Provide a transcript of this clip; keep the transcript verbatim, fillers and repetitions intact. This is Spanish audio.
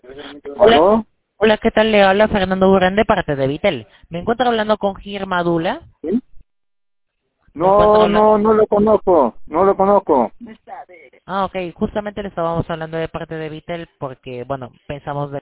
Hola, ¿Aló? hola, ¿qué tal? Le habla Fernando Durán de parte de Vitel. Me encuentro hablando con Girma Dula. ¿Sí? Me encuentro No, hablando... no, no lo conozco, no lo conozco. Ah, ok, justamente le estábamos hablando de parte de Vitel porque, bueno, pensamos de